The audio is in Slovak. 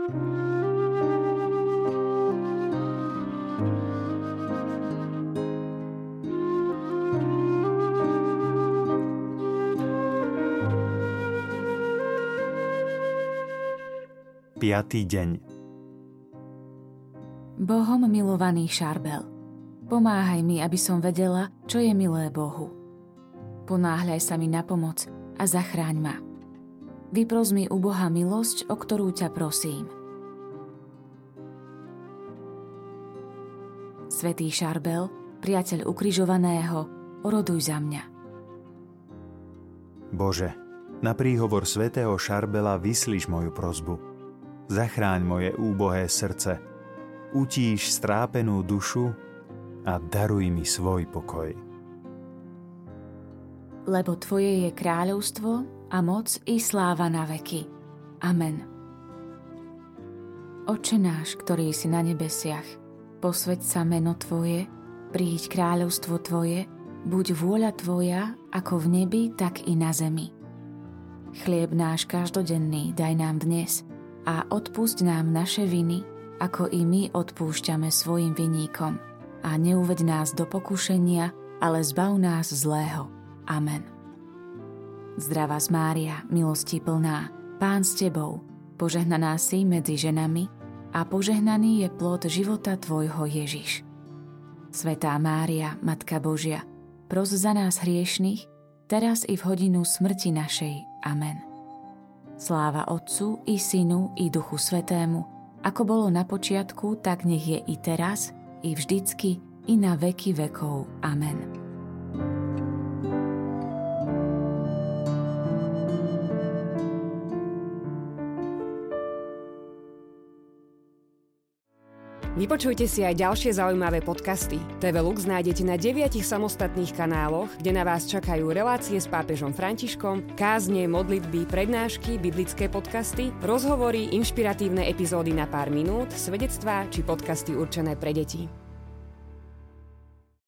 Piatý deň. Bohom milovaný Šarbel, pomáhaj mi, aby som vedela, čo je milé Bohu. Ponáhľaj sa mi na pomoc a zachráň ma. Vypros mi u Boha milosť, o ktorú ťa prosím. Svätý Šarbel, priateľ ukrižovaného, oroduj za mňa. Bože, na príhovor svätého Šarbela vyslíš moju prosbu. Zachráň moje úbohé srdce, utíš strápenú dušu a daruj mi svoj pokoj. Lebo Tvoje je kráľovstvo a moc i sláva na veky. Amen. Otče náš, ktorý si na nebesiach, posväť sa meno Tvoje, príď kráľovstvo Tvoje, buď vôľa Tvoja, ako v nebi, tak i na zemi. Chlieb náš každodenný daj nám dnes a odpusť nám naše viny, ako i my odpúšťame svojim vinníkom. A neuveď nás do pokušenia, ale zbav nás zlého. Amen. Zdravá Mária, milosti plná, Pán s Tebou, požehnaná si medzi ženami a požehnaný je plod života Tvojho Ježiš. Svätá Mária, Matka Božia, pros za nás hriešnych, teraz i v hodinu smrti našej. Amen. Sláva Otcu i Synu i Duchu Svätému, ako bolo na počiatku, tak nech je i teraz, i vždycky, i na veky vekov. Amen. Vypočujte si aj ďalšie zaujímavé podcasty. TV Lux nájdete na 9 samostatných kanáloch, kde na vás čakajú relácie s pápežom Františkom, kázne, modlitby, prednášky, biblické podcasty, rozhovory, inšpiratívne epizódy na pár minút, svedectvá či podcasty určené pre deti.